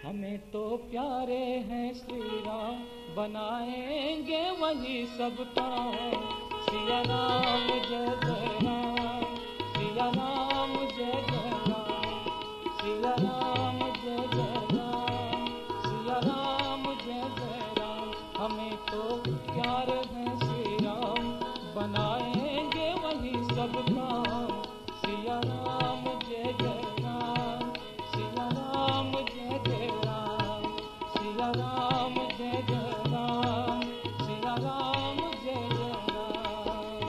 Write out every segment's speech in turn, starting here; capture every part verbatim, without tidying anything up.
हमें तो प्यारे हैं श्री राम, बनाएंगे वही सब काम। सिया राम जय जय राम, सिया राम जय जय राम, सिया राम जय जय राम, सिया राम जय जय राम। हमें तो प्यारे हैं श्री राम, बनाएंगे वही सब काम। सिया राम जय जय राम, सिया राम जय जय राम, सिया राम जय जय राम, सिया राम जय जय राम।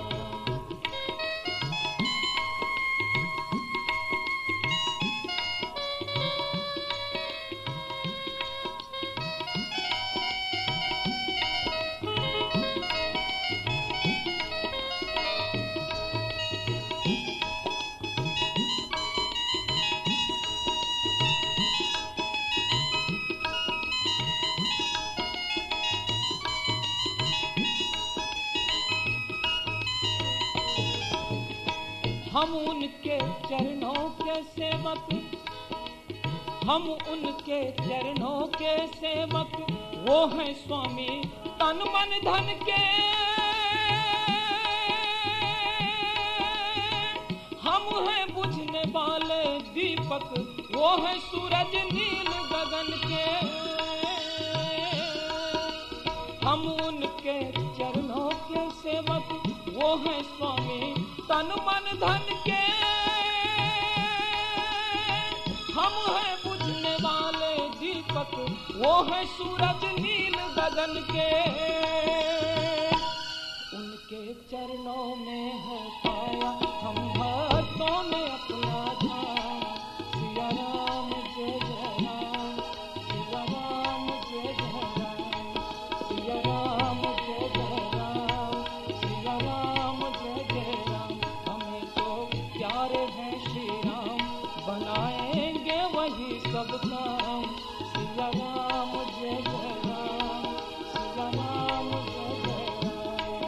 हम उनके चरणों के सेवक, हम उनके चरणों के सेवक, वो हैं स्वामी तन मन धन के। हम हैं बुझने वाले दीपक, वो हैं सूरज नील गगन के। हम उनके चरणों के सेवक, वो हैं स्वामी तन मन धन के। हम हैं बुझने वाले दीपक, वो हैं सूरज नील गगन के। उनके चरणों में है पाया हम भक्तों ने अपना धाम। सिया राम जय जय राम, सिया राम जय जय राम, सिया राम जय जय राम, सिया राम जय जय राम। हमें तो प्यारे हैं श्री राम, बनाएंगे वही सब काम। सिया राम जय जय राम, सिया राम जय जय राम।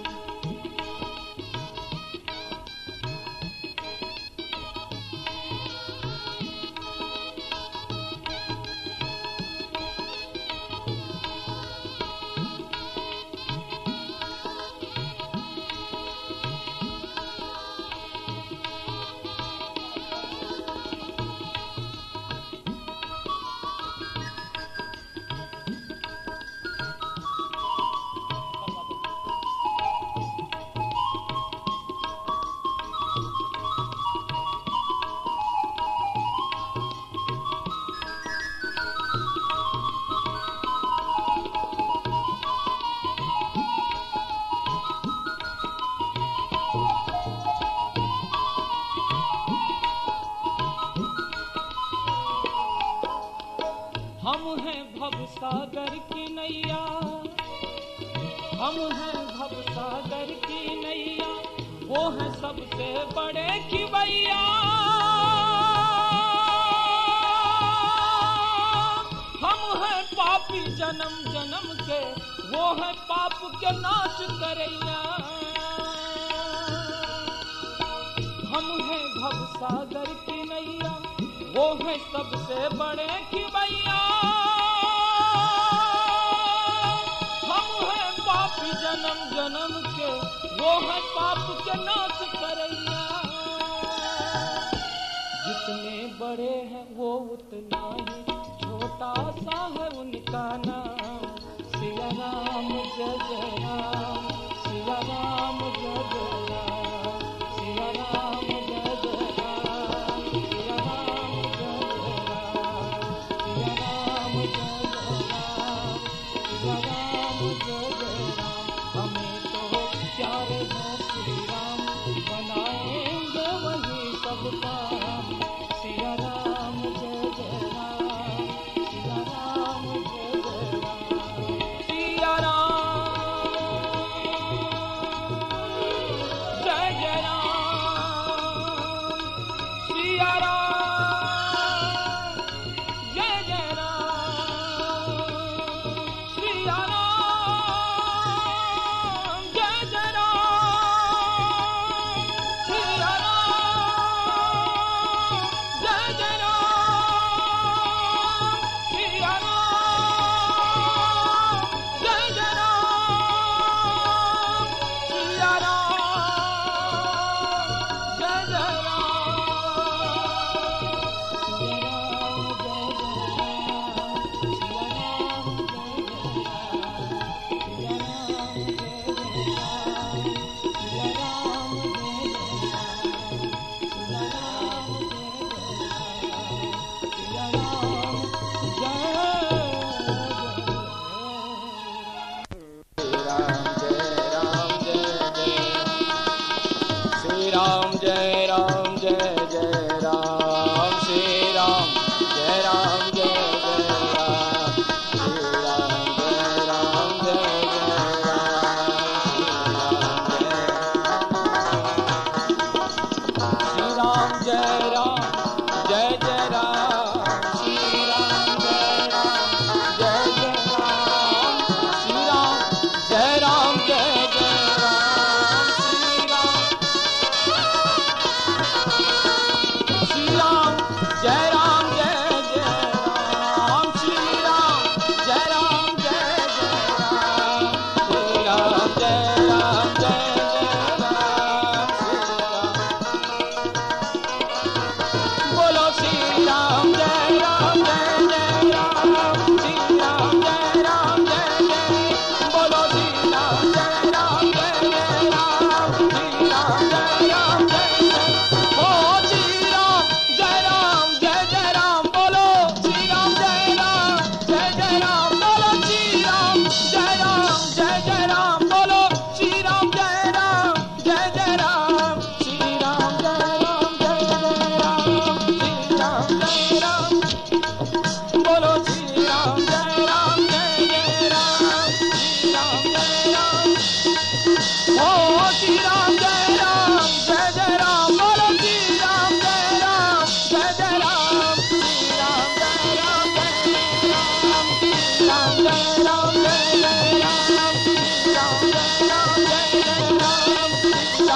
हम हैं भवसागर की नैया, हम हैं भवसागर की नैया, वो हैं सबसे बड़े खिवैया। हम हैं पापी जन्म जन्म के, वो हैं पाप के नाश करैया। हम हैं भवसागर की नैया, वो है सबसे बड़े खिवैया। हम हैं पापी जन्म जन्म के, वो है पाप के नाश करैया। जितने बड़े हैं वो उतना ही छोटा सा है उनका नाम। सिया राम जय जय राम, सिया राम जय जय राम, सिया राम जय जय राम, सिया राम जय जय राम।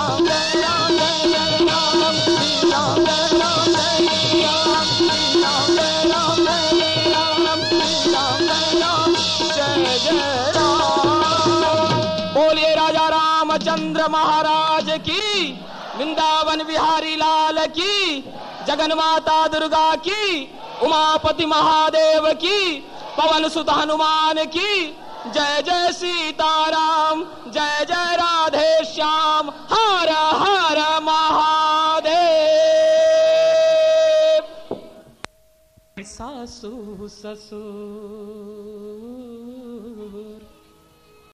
राम जय राम जय जय राम, श्री राम जय राम जय राम, श्री राम जय राम जय राम, श्री राम जय राम जय जय राम। बोलिए राजा रामचंद्र महाराज की, वृंदावन बिहारी लाल की, जगन माता दुर्गा की, उमापति महादेव की, पवन सुत हनुमान की, जय जय सीताराम, जय जय राधे श्याम, हर हर महादेव। सासू ससुर